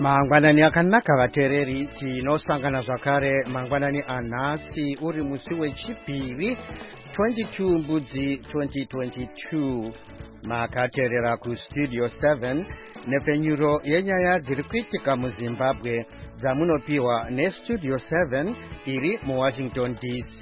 Mangwanani akanaka vateereri, tinosangana zvakare mangwanani anhasi uri musi wechipiri 22 mbudzi 2022. Makateerera kustudio 7 nepfenyuro yenyaya dziri kuitika muZimbabwe dzamunopiwa nestudio 7 iri muWashington DC.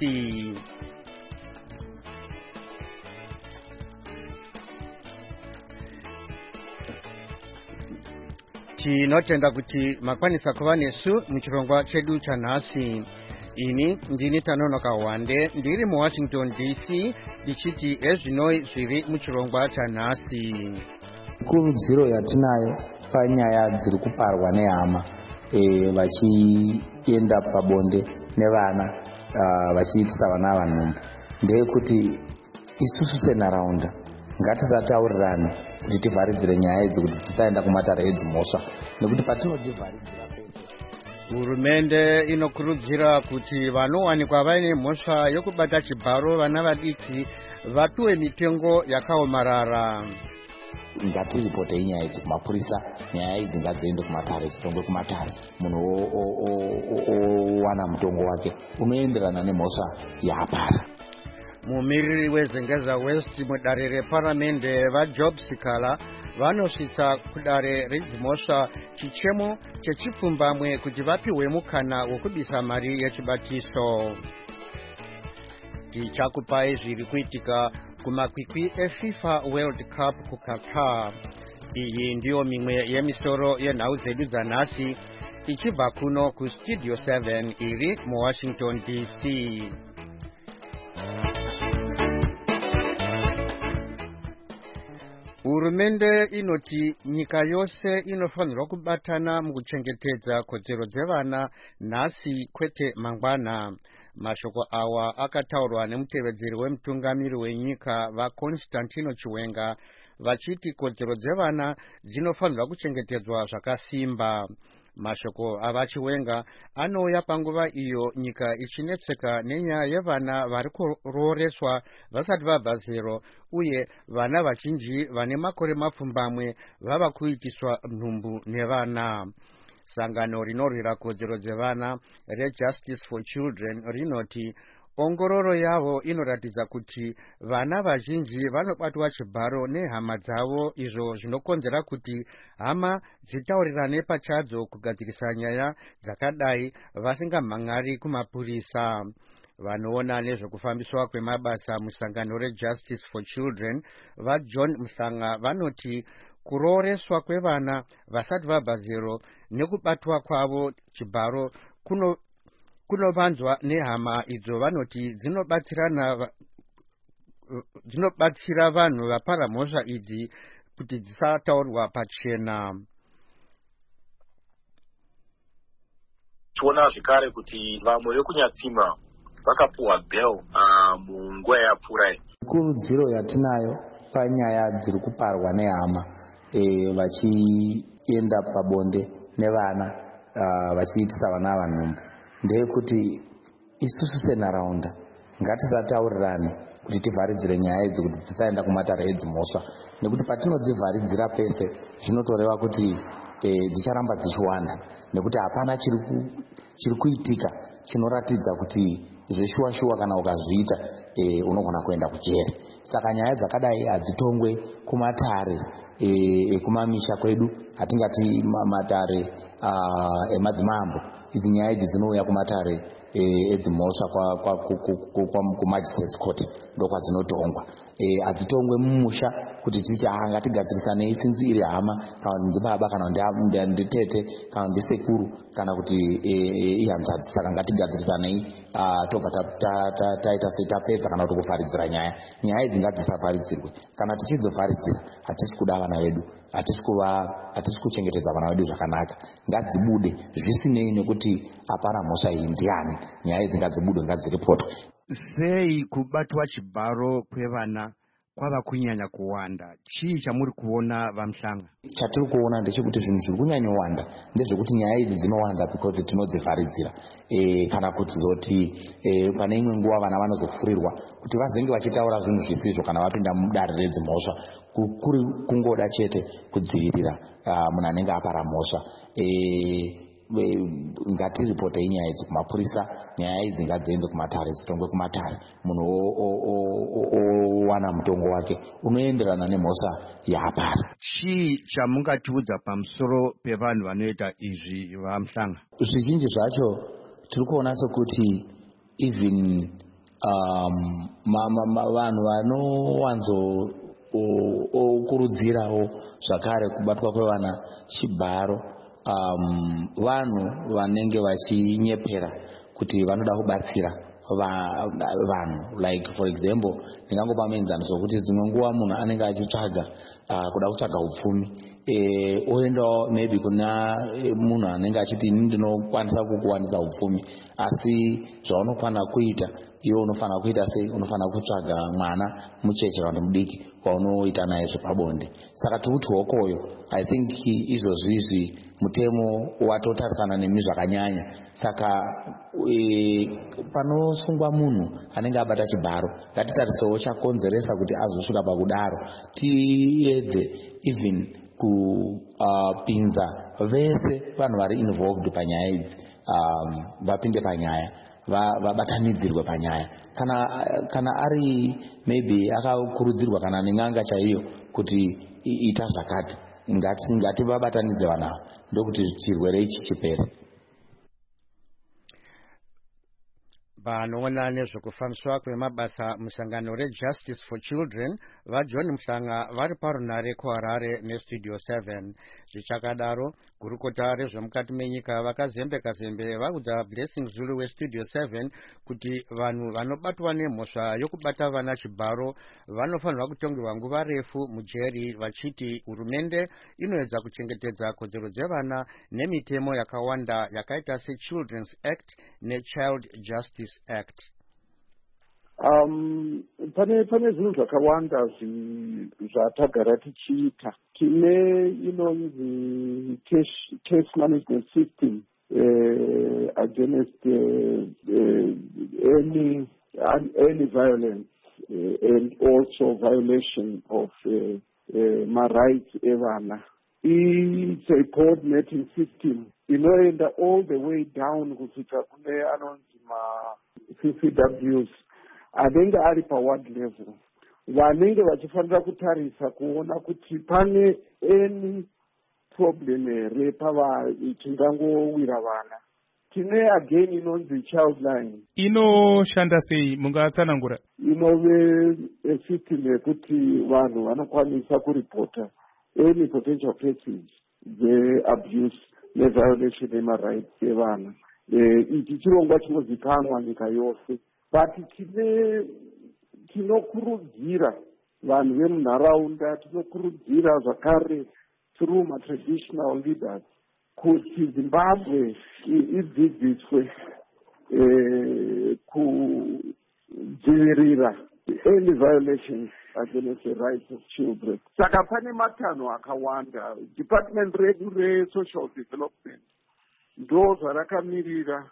Tinotenda kuti makwanisa kuva nesu muchirongwa chedu chanhasi. Ini ndini Tanonoka Wande ndiri muWashington DC ndichiti ezvinoi zviri muchirongwa chanhasi. Kurudziro yatinayo panyaya dziri kuparwa nehama vachienda pabonde nevana vachiitisa vana vanhumbu ndeyekuti isusu senharaunda ngatisataurirane kuti tivharidzire nyaya idzi kuti tisaenda kumatare edzimhosva, nekuti patinodzivharidzira pese. Hurumende inokurudzira kuti vanowanikwa vaine mhosva yokubata chibharo vana vadiki vapiwe mitengo yakaomarara. Ngatiripotei nyaya idzi kumapurisa, nyaya idzi ngadziende kumatare, dzitongwe kumatare, munhu owana mutongo wake unoenderana nemhosva yaapara. Mumiriri weZengeza West mudare reparamende vaJob Sikala vanosvitsa kudare redzimhosva chichemo chechipfumbamwe kuti vapiwe mukana wokubisa mari yechibatiso. Tichakupai zviri kuitika kumakwikwi eFIFA World Cup kuQatar. Iyi ndiyo mimwe yemisoro yenhau dzedu dzanhasi ichibva kuno kustudio 7 iri muWashington DC. Hurumende inoti nyika yose inofanirwa kubatana mukuchengetedza kodzero dzevana nhasi kwete mangwana. Mashoko awa akataurwa nemutevedzeri wemutungamiri wenyika vaConstantino Chiwenga vachiti kodzero dzevana dzinofanirwa kuchengetedzwa zvakasimba. Mashoko avaChiwenga anouya panguva iyo nyika ichinetseka nenyaya yevana vari kuroreswa vasati vabva zero uye vana vazhinji vane makore mapfumbamwe vava kuitiswa nhumbu nevana. Sangano rinorwira kodzero dzevana reJustice for Children rinoti ongororo yavo inoratidza kuti vana vazhinji vanobatwa chibharo nehama dzavo, izvo zvinokonzera kuti hama dzitaurirane pachadzo kugadzirisa nyaya dzakadai vasingamhan'ari kumapurisa. Vanoona nezvekufambiswa kwemabasa musangano reJustice for Children vaJohn Mhlanga vanoti kuroreswa kwevana vasati vabva zero nekubatwa kwavo chibharo kunovanzwa nehama idzo vanoti dzinobatsira vanhu vapara mhosva idzi kuti dzisataurwa pachena. Tiona zvekare kuti vamwe vekunyatsima vakapuwa bail munguva yapfuura. Kurudziro yatinayo panyaya dziri kuparwa nehama vachienda pabonde nevana vachiitisa vana vanhumbu ndeyekuti isusu senharaunda ngatisataurirane kuti tivharidzire nyaya idzi kuti dzisaenda kumatare edzimhosva, nekuti patinodzivharidzira pese zvinotoreva kuti dzicharamba dzichiwanda, nekuti hapana chiri kuitika chinoratidza kuti zveshuwa-shuwa kana ukazviita unogona kuenda kujeri. Saka nyaya dzakadai hadzitongwe kumatare ekumamisha kwedu, hatingati matare emadzimambo. Idzi nyaya idzi dzinouya kumatare edzimhosva kumagistrates court ndokwadzinotongwa. Hadzitongwe mumusha kuti tichi ngatigadzirisane sinzi iri hama, kana ndibaba kana nditete kana ndisekuru kana kuti ihanzvadzi. Saka ngatigadzirisane tobva taita setapedza kana kuti kuvharidzira nyaya idzi ngadzisavharidzirwe. Kana tichidzivharidzira hatisi kuda vana vedu, hatisi kuchengetedza vana vedu zvakanaka. Ngadzibude zvisinei nekuti apana mhosva iyi ndiani, nyaya idzi ngadzibude, ngadziripotwe. Sei kubatwa chibharo kwevana kwava kunyanya kuwanda. Chii chamuri kuona vaMhlanga? Chatiri kuona ndechekuti zvinhu zviri kunyanya kuwanda ndezvekuti nyaya idzi dzinowanda because tinodzivharidzira kana kuti zoti pane imwe nguva vana vanozofurirwa kuti vazenge vachitaura zvinhu zvisizvo kana vapinda mudare redzimhosva, kuri kungoda chete kudzivirira munhu anenge apara mhosva. Ngatiripotei nyaya idzi kumapurisa, nyaya idzi ngadziende kumatare, dzitongwe kumatare, munhu owana mutongo wake unoenderana nemhosva yaapara. Chii chamungatiudza pamusoro pevanhu vanoita izvi vaMhlanga? Zvizhinji zvacho tiri kuona sekuti even vanhu vanowanzo okurudzirawo zvakare kubatwa kwevana chibharo, vanhu vanenge vachinyepera kuti vanoda kubatsira vanhu. Like for example, ndingangopa muenzaniso wekuti dzimwe nguva munhu anenge achitsvaga kuda kutsvaga upfumi, oendawo maybe kuna munhu anenge achiti ndinokwanisa kukuwanisa upfumi, asi zvaunofana kuita iwe unofana kuita sei? Unofana kutsvaga mwana mucheche kana mudiki waunoita naye zvepabonde. Saka tikuti hokoyo, I think izvozvizvi mutemo watotarisana nemi zvakanyanya. Saka panosungwa munhu anenge abata chibharo, ngatitarisewo chakonzeresa kuti azosvika pakudaro. Tiedze even kupinza vese vanhu vari involved panyaya idzi, vapinde panyaya, vabatanidzirwe panyaya. Kana ari maybe akakurudzirwa kana neng'anga chaiyo kuti ita zvakati, ngativabatanidze vanhu ava ndokuti chirwere ichi chipere. Vanoona nezvekufambiswa kwemabasa musangano reJustice for Children vaJohn Mhlanga vari parunare kuHarare neStudio 7. Zvichakadaro, gurukota rezvemukati menyika vakazembe-kazembe vaudza Blessing Zulu weStudio 7 kuti vanhu vanobatwa nemhosva yokubata vana chibharo vanofanirwa kutongerwa nguva refu mujeri, vachiti hurumende inoedza kuchengetedza kodzero dzevana nemitemo yakawanda yakaita seChildren's Act neChild Justice Act. Pane zvinhu zvakawanda zvatagara tichiita. Tine inonzi case management system against any violence and also violation of my rights evana. It's a coordinating system inoenda all the way down kusvika kune anonzi CCWs anenge ari paward level, vanenge vachifanira kutarisa kuona kuti pane any problem here chingangowira vana. Tine again inonzi child line. Inoshanda sei? Mungatsanangura? Inove system yekuti vanhu vanokwanisa kuripota any potential cases abuse neviolation yemarights evana. Ichi chirongwa chinozikanwa nyika yose, but tinokurudzira vanhu vemunharaunda, tinokurudzira zvakare through ma-traditional leaders kuti Zimbabwe idzidziswe kudzivirira any violations against the rights of children. Saka pane matanho akawanda. Department redu re-social development ndo zvarakamirira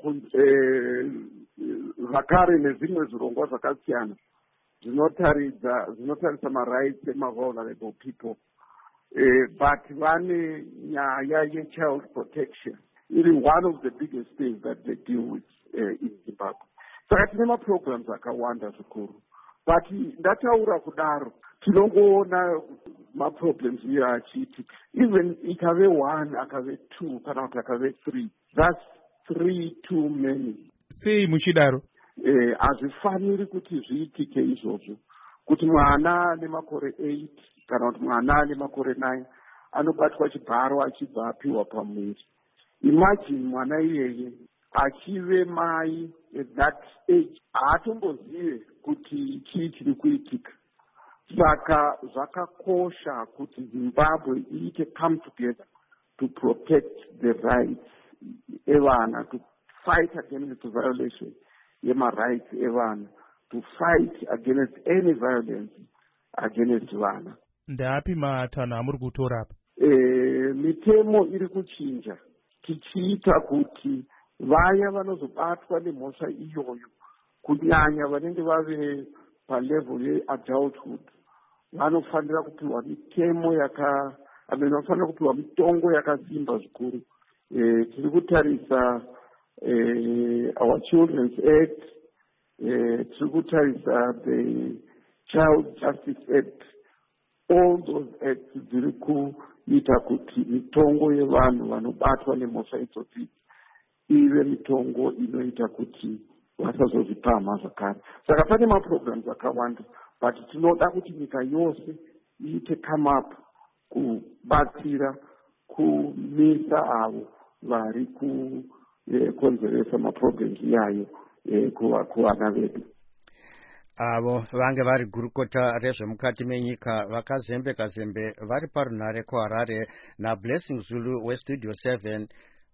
zvakare nezvimwe zvirongwa zvakasiyana zvinotarisa marights ema-vulnerable people. But vane nyaya ye-child protection iri one of the biggest things that they deal with in Zimbabwe. Saka tine ma-programs akawanda zvikuru, but ndataura kudaro tinongoona ma-problems iye achiitika. Even ikave 1 akave 2 kana kuti akave 3, that's 3 too many. Sei muchidaro? Hazvifaniri kuti zviitike izvozvo, kuti mwana ane makore 8 kana kuti mwana ane makore 9 anobatwa chibharo achibva apiwa pamwiri. Imagine mwana iyeye achive mai at that age haatombozive kuti chii chiri kuitika. Saka zvakakosha kuti Zimbabwe iite come together to protect the rights evana, to fight against the violation yema rights evana, to fight against any violence against vana. Ndapi matanho amuri kutora apa? Mitemo iri kuchinja tichiita kuti vaya vanozobatwa nemhosva iyoyo kunyanya vanenge vave palevel yeadulthood vanofanira kupiwa mitemo vanofanira kupiwa mitongo yakasimba zvikuru. Tiri kutarisa our Children's Act, tiri kutarisa the Child Justice Act. All those acts dziri kuita kuti mitongo yevanhu vanobatwa nemhosva idzodzi ive mitongo inoita kuti vasazozvipamha zvakare. Saka pane maprograms akawanda, but tinoda kuti nyika yose iite come up kubatsira kumisa avo vari kukonzeresa maprograms iyayo kuvana vedu. Avo vange vari gurukota rezvemukati menyika vakazembe vari parunhare kuHarare naBlessing Zulu weStudio 7.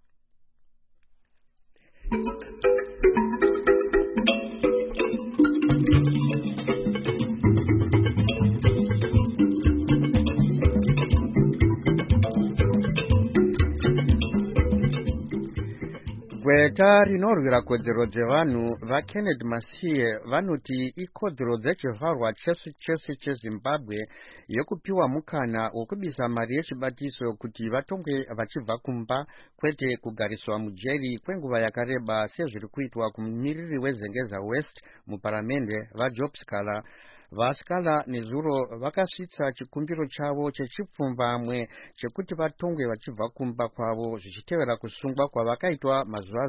Gweta rinorwira kodzero dzevanhu vaKenneth Masiye vanoti ikodzero dzechivharwa chese cheZimbabwe yekupiwa mukana wokubisa mari yechibatiso kuti vatongwe vachibva kumba kwete kugariswa mujeri kwenguva yakareba sezviri kuitwa kumumiriri weZengeza West muparamende vaJob Sikala. Vasikala nezuro vakasvitsa chikumbiro chavo chechipfumbamwe chekuti vatongwe vachibva kumba kwavo zvichitevera kusungwa kwavakaitwa mazuva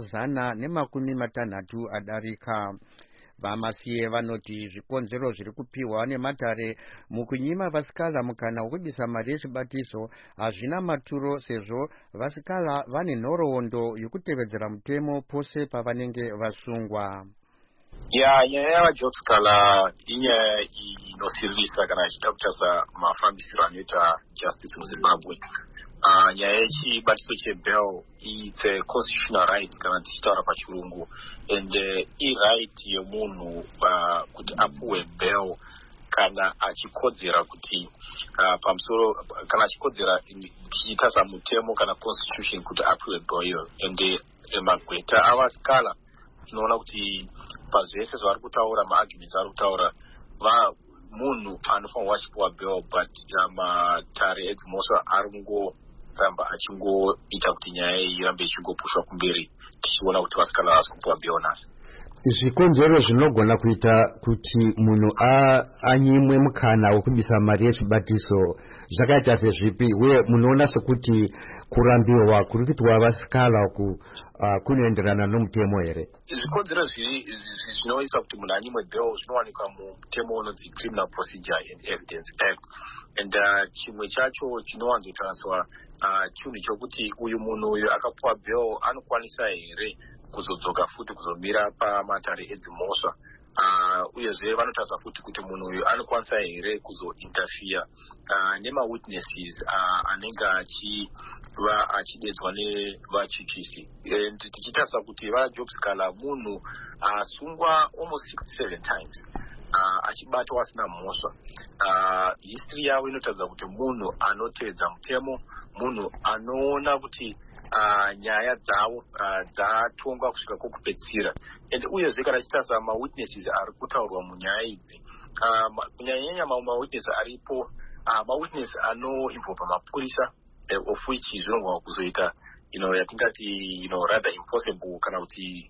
160 adarika. Vamasiye vanoti zvikonzero zviri kupiwa nematare mukunyima vasikala mukana wokubisa mari yechibatiso hazvina maturo sezvo vasikala vane nhoroondo yokutevedzera mutemo pose pavanenge vasungwa. Nyaya yavaJob Sikala inyaya inosiririsa kana ichida kutarisa mafambisiro anoita justice muZimbabwe. Nyaya yechibatiso chebail it's a constitutional right kana tichitaura pachirungu, and right yemunhu kuti apuwe bail kana achikodzera kuti pamusoro kana achikodzera tichitarisa mutemo kana constitution kuti apuwe bail. And magweta avasikala tinoona kuti pazvese zvavari kutaura maarguments ari kutaura munhu anofanirwa achipiwa bail, but matare edzimhosva ari kungoramba achingoita kuti nyaya iyi irambe ichingopushwa kumberi tichiona kuti vasikala vasi kupiwa bail nhasi. Zvikonzero zvinogona kuita kuti munhu anyimwe mukana wokubisa mari yechibatiso zvakaita sezvipi, uye munoona sekuti kurambiwa kuri kuitwa vasikala kunoenderana nomutemo here? Zvikonzero zvinoisa kuti munhu anyimwe bail zvinowanikwa mumutemo unonzi Criminal Procedure and Evidence Act, and chimwe chacho chinowanzotariswa chinhu chokuti uyu munhu uyu akapuwa bail anokwanisa here kuzodzoka futi kuzomira pamatare edzimhosva. Uyezve vanotarisa futi kuti munhu uyu anokwanisa here kuzointerfere nemawitnesses anenge achidedzwa nevachikisi. Tichitarisa kuti vaJob Sikala munhu asungwa almost 67 times achibatwa asina mhosva. History yavo inotaridza kuti munhu anotevedza mutemo, munhu anoona kuti nyaya dzavo dzatongwa kusvika kwokupedzisira. And uyezve kana tichitarisa mawitnesses ari kutaurwa munyaya idzi, kunyanyanya mamwe mawitness aripo mawitness anoinvolva mapurisa, of which zvinogona kuzoita yatingati rather impossible kana kuti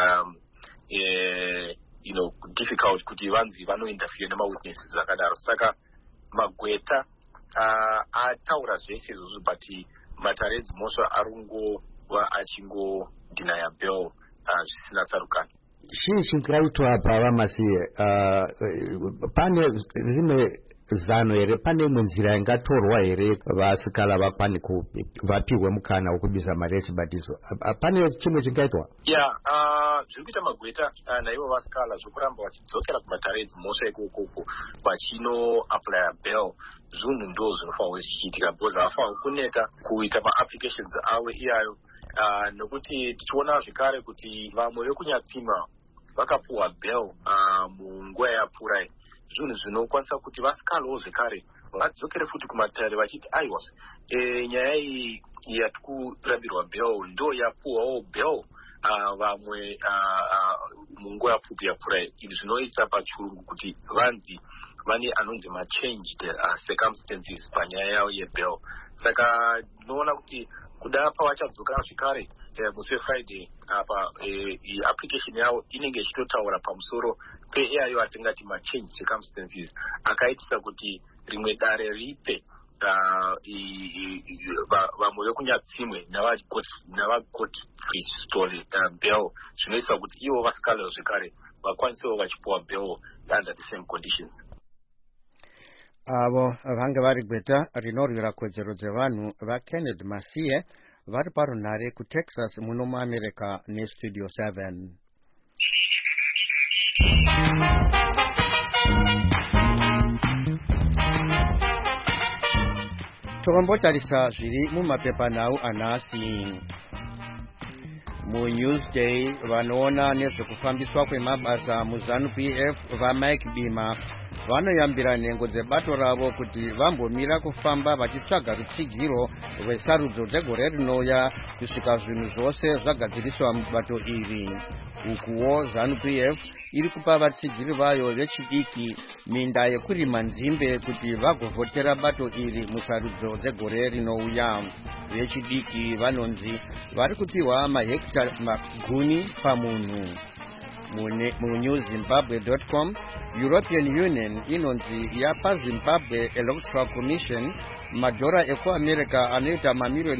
difficult kuti vanzi vanointerfere nemawitnesses akadaro. Saka magweta ataura zvese izvozvo, but matare edzimhosva arungova achingodinaya bail zvisina tsarukano. Chii chingaitwa pavamasiye? Pane rimwe zano here, pane imwe nzira ingatorwa here vasikala vakwane vapiwe mukana wokubisa mari yechibatiso? Pane chimwe chingaitwa? Zviri kuita magweta naivo vasikala zvokuramba vachidzokera kumatare edzimhosva ikoko vachinoaplya bail, zvinhu ndo zvinofanirwa zvichiitika, because havafanirwa kuneta kuita maapplications avo iyayo. Nokuti tichiona zvekare kuti vamwe vekunyatsima vakapuwa bail munguva yapfurai, zvinhu zvinokwanisa kuti vasikalewo zvekare vadzokere futi kumatare vachiti aiwa nyaya iyi yati kurambirwa bhel ndo yapuwawo bhel vamwe munguva yapfupi yapfuura. Izvi zvinoita pachirungu kuti vanzi vane anonzi machanged circumstances panyaya yavo yebhel. Saka ndinoona kuti kuda pavachadzoka zvekare musi weFriday apa application yavo inenge ichitotaura pamusoro peiyayo atingati machanged circumstances akaitisa kuti rimwe dare ripe vamwe vekunyatsimwe navagot free story bail zvinoita kuti ivo vasikalewo zvekare vakwanisewo vachipuwa bail under the same conditions. Avo vange vari gweta rinorwira kodzero dzevanhu vaKenneth Masiye vari parunhare kuTexas muno muAmerica neStudio 7. Tokambotarisa zviri mumapepanhau anhasi. MuNewsday vanoona nezvekufambiswa kwemabasa muZANU-PF vaMike Bima vanoyambira nhengo dzebato ravo kuti vambomira kufamba vachitsvaga rutsigiro rwesarudzo dzegore rinouya kusvika zvinhu zvose zvagadziriswa mubato iri. Ukuwo ZANU-PF iri kupa vatsigiri vayo vechidiki minda yekurima nzimbe kuti vagovhotera bato iri musarudzo dzegore rinouya. Vechidiki vanonzi vari kupiwa mahekita magumi pamunhu. MuNewZimbabwe.com European Union inonzi yapa Zimbabwe Electoral Commission madhora ekuAmerica anoita mamiliyoni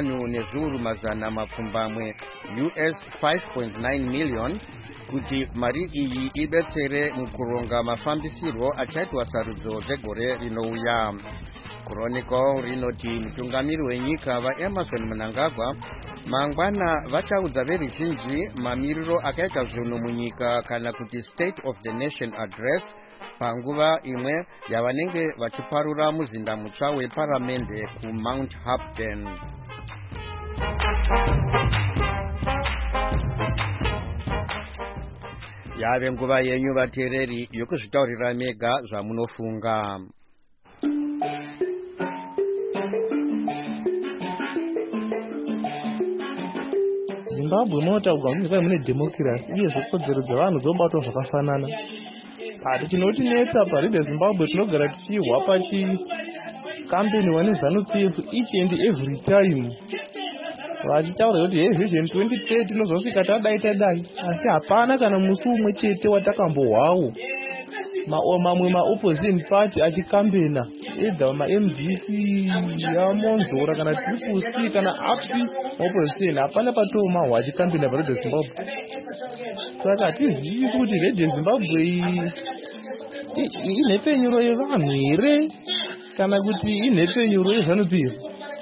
5,400,000 US 5.9 million kuti mari iyi ibetsere mukuronga mafambisirwo achaitwa sarudzo dzegore rinouya. Chronicle rinoti mutungamiri wenyika vaEmerson Mnangagwa mangwana vachaudza veruzhinji mamiriro akaita zvinhu munyika kana kuti State of the Nation Address panguva imwe yavanenge vachiparura muzinda mutsva weparamende kuMount Hampton. Yave nguva yenyu vateereri yokuzvitaurira mega zvamunofunga. Zimbabwe munotaurwa kuti mune democracy uye kodzero dzevanhu dzobatwa zvakafanana. Asi chinotinetsa pari Zimbabwe tinogara tichihwa pachikambeniwa neZANU-PF each and every time vachitaura kuti Vision 2030 inozosvika tadai asi hapana kana musi umwe chete watakambohwawo mamwe maopposition party achikambena either maMDC yamonzora kana Triple C kana api opposition hapana patomahwa achikambena paRedio Zimbabwe. Saka hatizivi kuti Redio Zimbabwe inhepenyuro yevanhu here kana kuti inhepenyuro yeZANU-PF.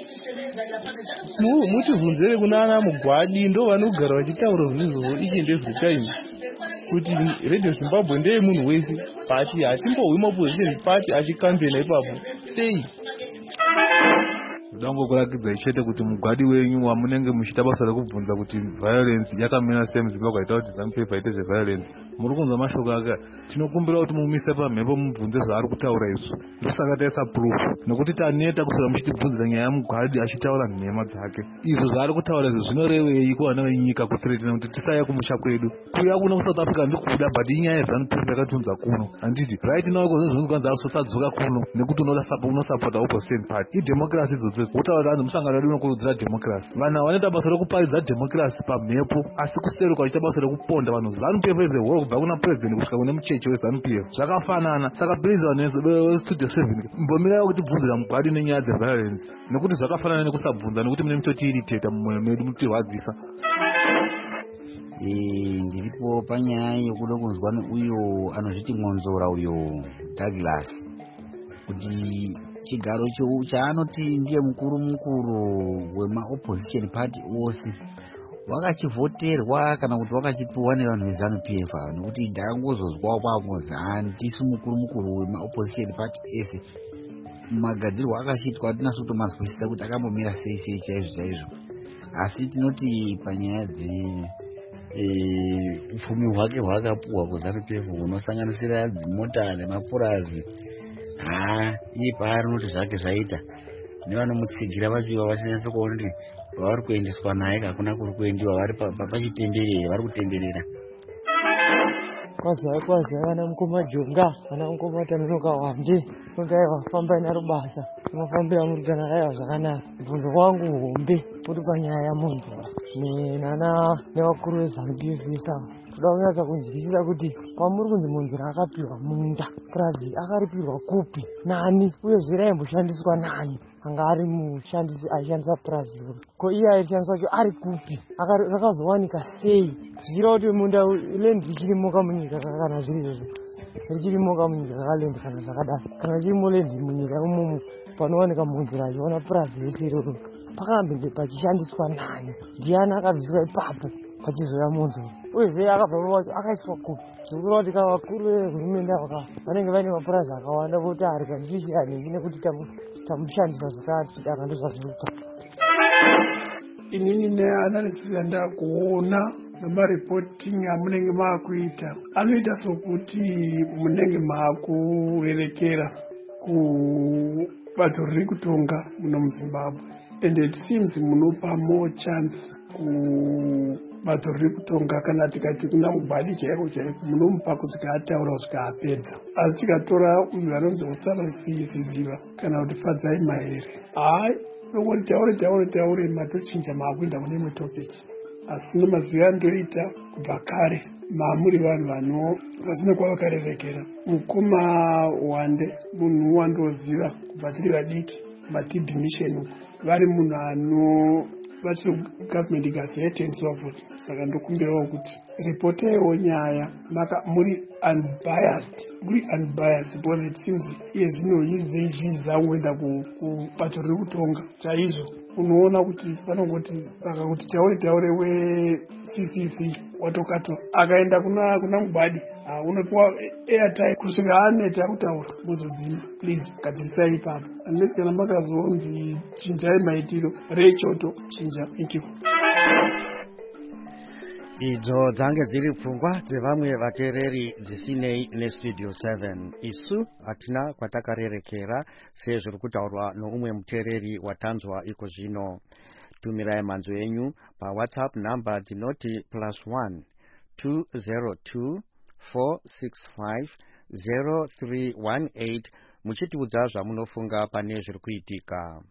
Mutivhunzire kunana Mugwadi ndo vanogara vachitaura zvinhu each and every time kuti Redio Zimbabwe ndeye munhu wese pati hatimbohwi maopposition party achikambena ipapo sei. Dangokurakidza chete kuti Mugwadi wenyu wamunenge muchita basa rekubvunza kuti violence yakamira sei muZimbabwe aita kuti ZANU-PF aite zveviolence. Muri kunzwa mashoko aka tinokumbira kuti mumise pamhepo mubvunze zvaari kutaura isu. Ndosaka taisa proof nekuti taneta kusura muchitibvunzira nyaya yaMugwadi achitaura nhema dzake. Izvo zvaari kutaura izvo zvinorevei kuvana venyika kuthreatina kuti tisauya kumusha kwedu. Kuuya kuno kuSouth Africa ndikuda but inyaya yeZANU-PF yakatunza kuno. Handiti right now zvinozvinzi usadzoka kuno nekuti unosapota opposition party. Idemocracy idzodzo wotaura kuti musangano wedu unokurudzira democracy. Vanhu vanoita basa rekuparidza democracy pamhepo asi kuseri kwachiita basa rekuponda vanhu. ZANU-PF is the whole kubva kuna president kusvika kune mucheche weZANU-PF zvakafanana. Saka please Studio 7 mbomirawo kuti bvunzira Mugwadi nenyaya dzeviolence nekuti zvakafanana nekusabvunza nekuti mune mitoti irritata mumwoyo medu mutirwadzisa. Ndiripo panyaya yokuda kunzwa uyo anozviti Ngonzora uyo Douglas kuti chigaro chaanoti ndiye mukuru wemaopposition party wose wakachivhoterwa kana kuti wakachipiwa nevanhu veZANU-PF nekuti ndakangozozwawo pamozi handisi mukuru wemaopposition party ese magadzirwo akachiitwa tinaso kutomazwisisa kuti akambomira sei chaizvo. Asi tinoti panyaya upfumi hwake hwakapuhwa kuZANU-PF hunosanganisira dzimota nemapurazi. Iye paari unoti zvake zvaita nevanomutsigira vachiva vachinyatsa kuona kuti pavari kuendeswa naye hakuna kuri kuendiwa, vari pachitenderere, vari kutenderera. Kwazai vana mukoma Jonga, vana mukoma Taminoka Wande, kundai vafamba narubasa, unofambira murigana raiva zvakanaka. Mubvunzo wangu hombe uri panyaya yamumvura nevakuru veZANU-PF toda kunyatsa kunzwisisa kuti kwamuri kunzi munzira akapirwa munda, purazi akaripirwa kupi, nani, uyezve raimboshandiswa nani anga ari mushandisi aishandisa purazi iri, ko iye aishandisa cho ari kupi, rakazowanika sei, zvichira kuti munda lendi richirimoka munyika kana zviri izvozvo, richirimoka munyika kalendi kana zvakadaro, kana richirimo lendi munyika imomo panowanika munzira achiona purazi rese iroro, pakambenge pachishandiswa nani, ndiani akabviswa ipapo pachizoya munzura, uyezve akabva pacho akaiswa kupi. Zvirikura kuti vakuru vehurumende ava vanenge vaine mapurazi akawanda voti ari kandichichi hanhingi nekuti tamushandisa zvakati daka ndozvazvirikuita. Inini neanalisi yandakuona nemareporting amunenge maakuita anoita sokuti munenge maakurerekera kubato riri kutonga muno muZimbabwe, and it seems munopa more chance kubato riri kutonga kana tikati kuna Mugwadi chaiko chaiko munomupa kusvika ataura kusvika apedza. Asi tikatora uyu anonzi Osarosiziva kana kuti Fadzai Mahere, nongoti taure matochinja maakuenda kune imwe topic, asi nemazuva andoita kubva kare maamuri vanhu vasina kwavakarerekera. Mukoma Wande munhu wandoziva kubva tiri vadiki maTB Mission, vari munhu vachiro government ikazete and so forth. Saka ndokumbirawo kuti ripotewo nyaya muri unbiased because it seems iye zvino izvizangoenda kubato riri kutonga chaizvo. Unoona kuti vanongoti kuti taure weCCC watokato akaenda kuna Mugwadi unopiwa airtime kusvika aneta kutaura muzodzima, please gadzirisai ipapo, unless kana makazonzi chinjai maitiro rechoto chinja. Thank you. Idzo dzange dziri pfungwa dzevamwe vateereri dzisinei neStudio 7. Isu hatina kwatakarerekera sezviri kutaurwa noumwe muteereri watanzwa iko zvino. Tumirai manzwi enyu paWhatsApp namba dzinoti +1 202 465 0318 muchitiudza zvamunofunga pane zviri kuitika.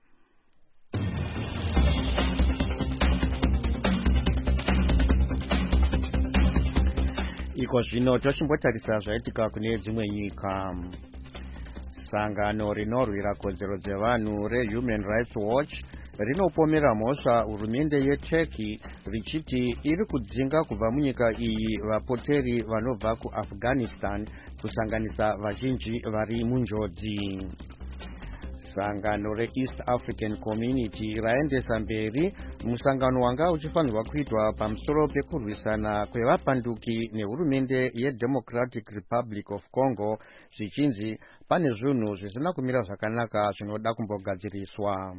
Iko zvino tochimbotarisa zvaitika kune dzimwe nyika. Sangano rinorwira kodzero dzevanhu reHuman Rights Watch rinopomera mhosva hurumende yeTurkey richiti iri kudzinga kubva munyika iyi vapoteri vanobva kuAfghanistan kusanganisa vazhinji vari munjodzi. Sangano reEast African Community raendesa mberi musangano wanga uchifanirwa kuitwa pamusoro pekurwisana kwevapanduki nehurumende yeDemocratic Republic of Congo zvichinzi pane zvinhu zvisina kumira zvakanaka zvinoda kumbogadziriswa.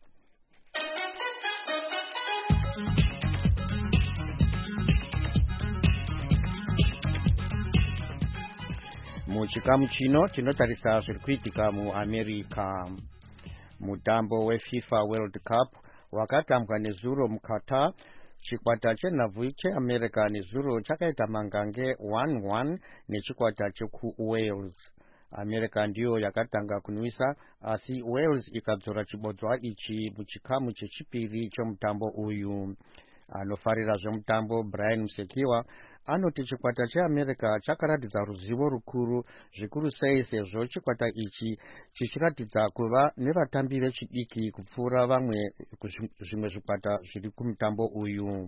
Muchikamu chino tinotarisa zviri kuitika muAmerica. Mutambo weFIFA World Cup wakatambwa nezuro muQatar. Chikwata chenhabvu cheAmerica nezuro chakaita mangange 1-1 nechikwata chekuWales. America ndiyo yakatanga kunwisa, asi Wales ikadzora chibodzwa ichi muchikamu chechipiri chomutambo uyu. Anofarira zvemutambo Brian Musekiwa anoti chikwata cheAmerica chakaratidza ruzivo rukuru, zvikuru sei sezvo chikwata ichi chichiratidza kuva nevatambi vechidiki kupfuura vamwe zvimwe zvikwata zviri kumutambo uyu.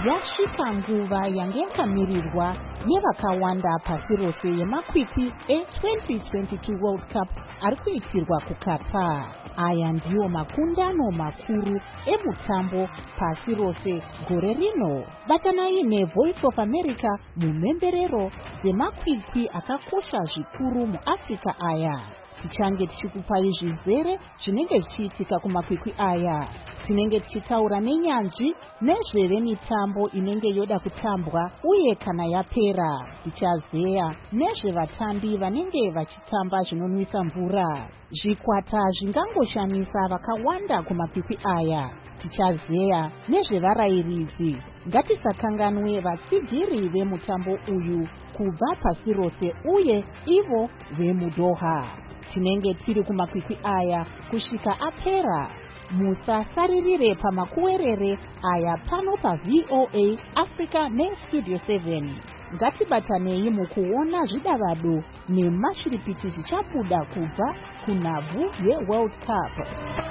yasvika nguva yange yakamirirwa nevakawanda pasi rose yemakwikwi e2022 World Cup ari kuitirwa kuQatar. Aya ndiwo makundano makuru emutambo pasi rose gore rino. Batanai neVoice of America mumhemberero dzemakwikwi akakosha zvikuru muAfrica aya. Tichange tichikupai zvizere zvinenge zvichiitika kumakwikwi aya. Tinenge tichitaura nenyanzvi nezvemitambo inenge yoda kutambwa uye kana yapera. Tichazeya nezvevatambi vanenge vachitamba zvinonwisa mvura. Zvikwata zvingangoshamisa vakawanda kumakwikwi aya. Tichazeya nezvevarairidzi. Ngatisakanganwe vatsigiri vemutambo uyu kubva pasi rose uye ivo vemuDoha. Tinenge tiri kumakwikwi aya kusvika apera. Musasaririre pamakuwerere aya pano paVOA Africa neStudio 7. Ngatibatanei mukuona zvidavado nemashiripiti zvichabuda kubva kunhabvu yeWorld Cup.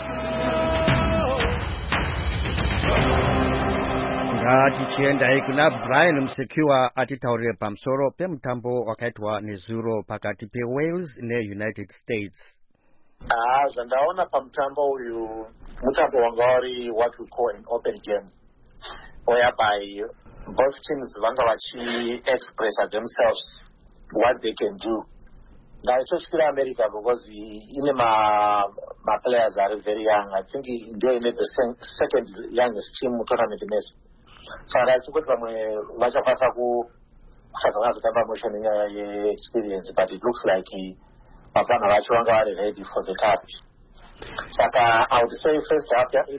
Tichiendai kuna Brian Msekiwa atitaurire pamusoro pemutambo wakaitwa nezuro pakati peWales neUnited States. Zvandaona pamutambo uyu mutambo wanga wari what we call an open game, whereby both teams vanga vachi-express themselves what they can do. Ndaichotyira America because ine ma-players are very young. I think ndio ine the second youngest team mutournament nese. Saka ndachikuti vamwe vachakwanisa kutsvaga vanazotamba motion nenyaya ye-experience, but it looks like mafana vacho vanga vari ready for the task. Saka I would say first half, it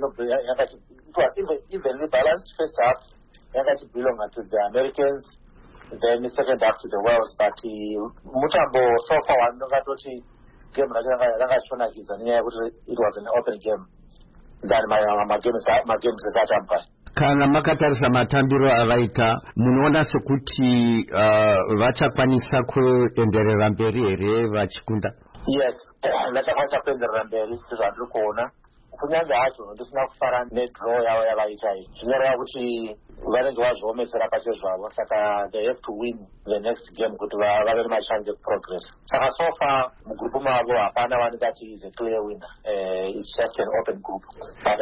was evenly balanced. First half belonged to the Americans, then the second half to the Wales. But mutambo so far wanongatoti game rakashonakidza nenyaya yekuti it was an open game than magames esatamba. Kana makatarisa matambiro avaita, munoona sekuti vachakwanisa kuenderera mberi here vachikunda? Yes, vachakwanisa kuenderera mberi zvandiri kuona. Kunyange hacho ndisina kufara nedraw yavo yavaita iyi. Zvinoreva kuti vanenge vazviomesera pache zvavo, saka they have to win the next game kuti vave nemachance progress. Saka so far mugrupu mavo hapana vanengati is a clear winner. It's just an open group. But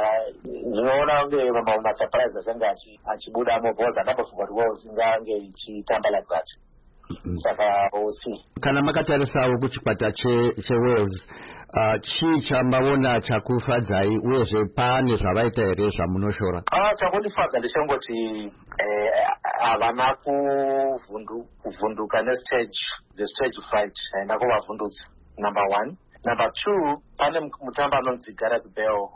ndinoona kunge masurprises anenge achibudamo because handambofunga kuti Wales ingange ichitamba like that. Saka we'll see. Kana makatarisawo kuchikwata cheWales, chii chambaona chakufadzai uyezve pane zvavaita here zvamunoshora? Chakundifadza ndechongoti havana kuvhunduka the stage fright, haina kuvavhundutsa, number one. Number two, pane mutambo anonzi Gareth Bale,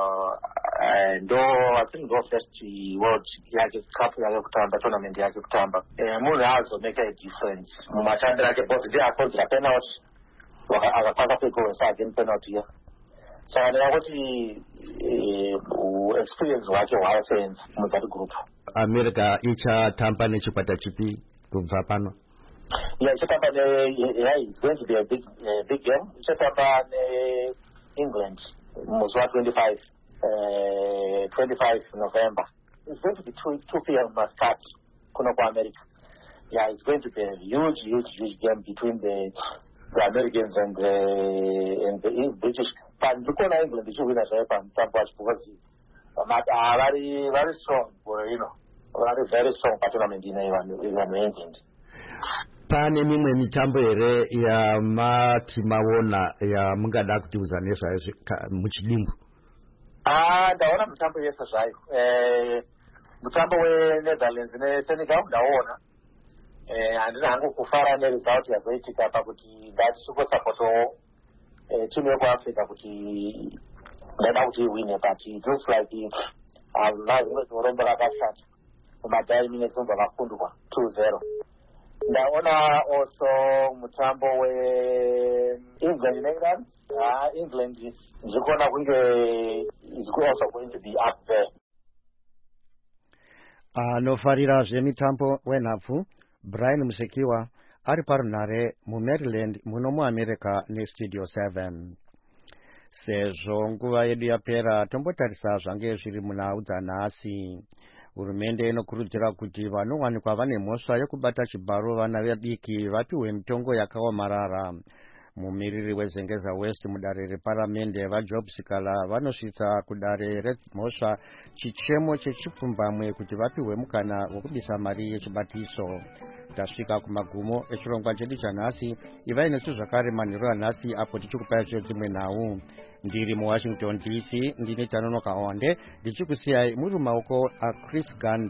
I think ndo first world yake cup yake kutamba, tournament yake kutamba. Munhu azomeka a difference mumatambiro ake because ndiye akonzera penalty, akakwanisa kuigowesa again penalty here. Saka ndingakuti experience wake hwaasenza muzati group. America ichatamba nechikwata chipi kubva pano? Yeah, it's going to be a big game. It's England, Moswa 25 November. It's going to be 2 p.m. Muscat, Konoko, America. Yeah, it's going to be a huge game between the Americans and the British. But because England is winning because very strong, very strong tournament in England. Pane mimwe mitambo here yamati maona yamungada kutiudza nezvayo muchidimbu? Ndaona mitambo yese zvayo. Mutambo weNetherlands neSenegal ndaona. Handina hangu kufara neresult yazoitika pakuti ndatichikosapotawo timu yekuAfrica kuti ndada kuti iwine, but it looks like rombo rakashata. Mumadhai minutes vobva vakundwa 2-0. Ndaona also mutambo weEngland neEngland. England ndikuona kunge is also going to be up there. Anofarira zvemitambo wenhabvu Brian Msekiwa ari parunhare muMaryland muno muAmerica neStudio 7. Sezvo nguva yedu yapera, tombotarisa zvange zviri munhau dzanhasi. Hurumende inokurudzira kuti vanowanikwa vane mhosva yekubata chibharo vana vadiki vapiwe mitongo yakaomarara. Mumiriri weZengeza West mudare reparamende vaJob Sikala vanosvitsa kudare remhosva chichemo chechipfumbamwe kuti vapiwe mukana wekubisa mari yechibatiso. Tasvika kumagumo echirongwa chedu chanhasi. Ivai nesu zvakare manheru anhasi apo tichikupai dzimwe nhau. Ndiri muWashington DC ndine Tanonoka Onde ndichikusiyai muri mumaoko aChris Ganda.